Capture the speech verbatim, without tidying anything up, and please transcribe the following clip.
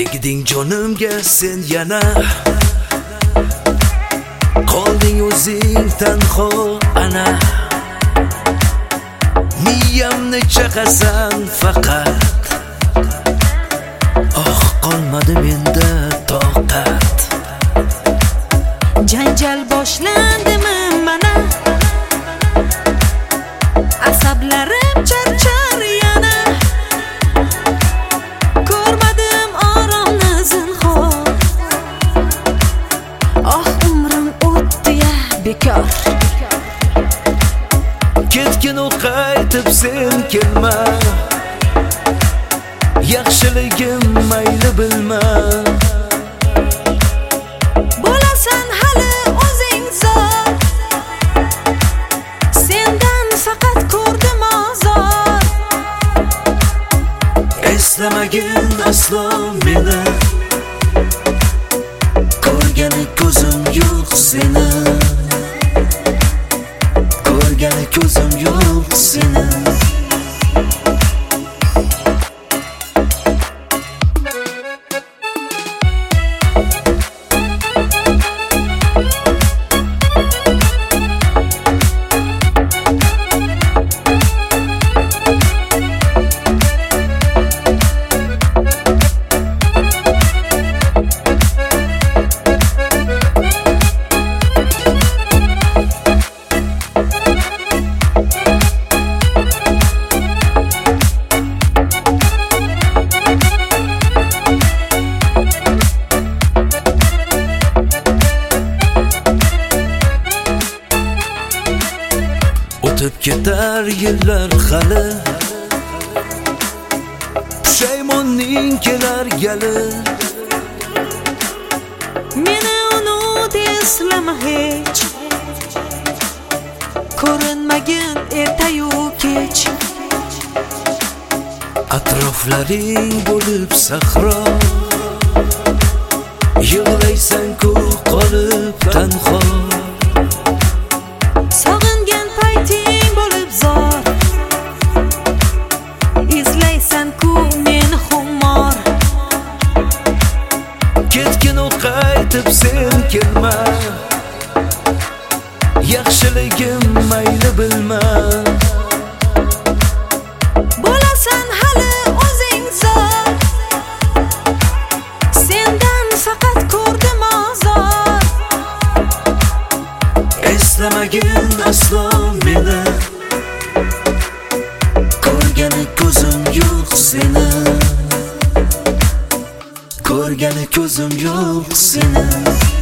Tegding jonimga sen yana, qolding o'zing tanho ana. Miyamni chaqasan faqat, oh qolmadi menda toqat. Janjal boshlandimi mana, asablarim charchar yana. Ko'rmadim oromni zinhor, oh umrim o'tdi ya bekor. Ketgin u qaytib sen kelma, yaxshiligim mayli bilma. Bo'lasan hali o'zing zor, sendan faqat ko'rdim ozor. Eslamagin aslo meni, ko'rgani ko'zim yo'q seni, ko'rgani ko'zim yo'q seni. O'tib ketar yillar hali, pushaymonning kelar gali. Meni unut eslama hech, ko'rinmagin ertayu kech. Atroflaring bo'lib sahro, yig'laysan-ku qolib tanho. Sog'ingan payting bo'lib zor, izlaysan-ku meni xumor. Ketgin u qaytib sen kelma, yaxshiligim mayli bilma. Bo'lasan hali o'zing zor, sendan faqat ko'rdim ozor. Eslamagin aslo meni, ko'rgani ko'zim yo'q seni, ko'rgani ko'zim yo'q seni.